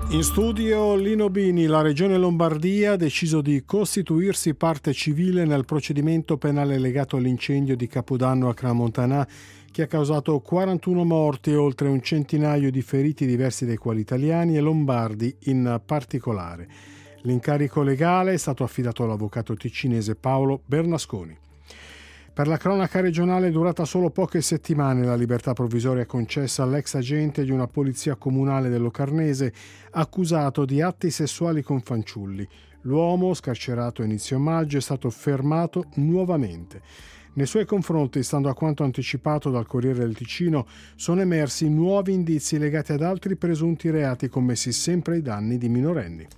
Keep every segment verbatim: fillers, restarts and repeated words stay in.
In studio Lino Bini. La Regione Lombardia ha deciso di costituirsi parte civile nel procedimento penale legato all'incendio di Capodanno a Crans-Montana, che ha causato quarantuno morti e oltre un centinaio di feriti, diversi dei quali italiani e lombardi in particolare. L'incarico legale è stato affidato all'avvocato ticinese Paolo Bernasconi. Per la cronaca regionale è durata solo poche settimane la libertà provvisoria concessa all'ex agente di una polizia comunale del Locarnese accusato di atti sessuali con fanciulli. L'uomo, scarcerato a inizio maggio, è stato fermato nuovamente. Nei suoi confronti, stando a quanto anticipato dal Corriere del Ticino, sono emersi nuovi indizi legati ad altri presunti reati commessi sempre ai danni di minorenni.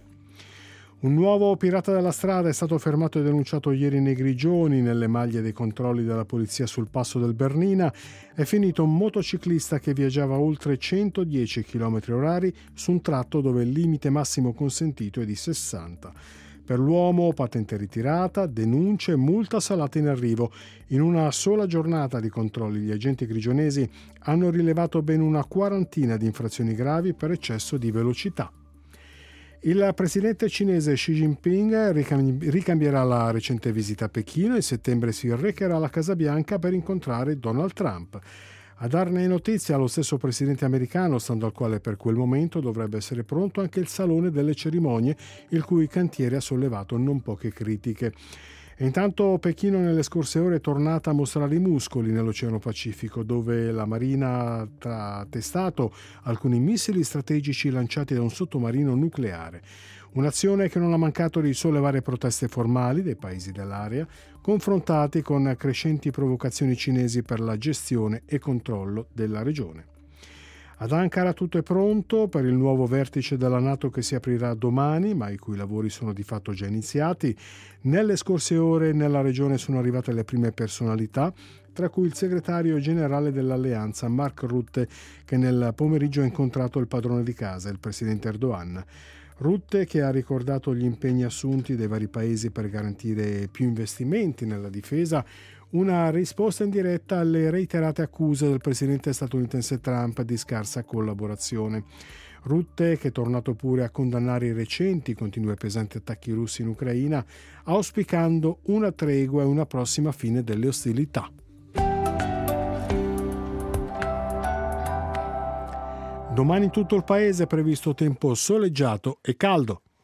Un nuovo pirata della strada è stato fermato e denunciato ieri nei Grigioni. Nelle maglie dei controlli della polizia sul passo del Bernina è finito un motociclista che viaggiava oltre centodieci chilometri orari su un tratto dove il limite massimo consentito è di sessanta. Per l'uomo patente ritirata, denunce e multa salata in arrivo. In una sola giornata di controlli gli agenti grigionesi hanno rilevato ben una quarantina di infrazioni gravi per eccesso di velocità. Il presidente cinese Xi Jinping ricambierà la recente visita a Pechino e in settembre si recherà alla Casa Bianca per incontrare Donald Trump. A darne notizia lo stesso presidente americano, stando al quale per quel momento dovrebbe essere pronto anche il Salone delle Cerimonie, il cui cantiere ha sollevato non poche critiche. E intanto Pechino nelle scorse ore è tornata a mostrare i muscoli nell'Oceano Pacifico, dove la Marina ha testato alcuni missili strategici lanciati da un sottomarino nucleare. Un'azione che non ha mancato di sollevare proteste formali dei paesi dell'area, confrontati con crescenti provocazioni cinesi per la gestione e controllo della regione. Ad Ankara tutto è pronto per il nuovo vertice della NATO che si aprirà domani, ma i cui lavori sono di fatto già iniziati. Nelle scorse ore nella regione sono arrivate le prime personalità, tra cui il segretario generale dell'alleanza Mark Rutte, che nel pomeriggio ha incontrato il padrone di casa, il presidente Erdogan. Rutte, che ha ricordato gli impegni assunti dai vari paesi per garantire più investimenti nella difesa, una risposta in diretta alle reiterate accuse del presidente statunitense Trump di scarsa collaborazione. Rutte, che è tornato pure a condannare i recenti continui e pesanti attacchi russi in Ucraina, auspicando una tregua e una prossima fine delle ostilità. Domani in tutto il paese è previsto tempo soleggiato e caldo.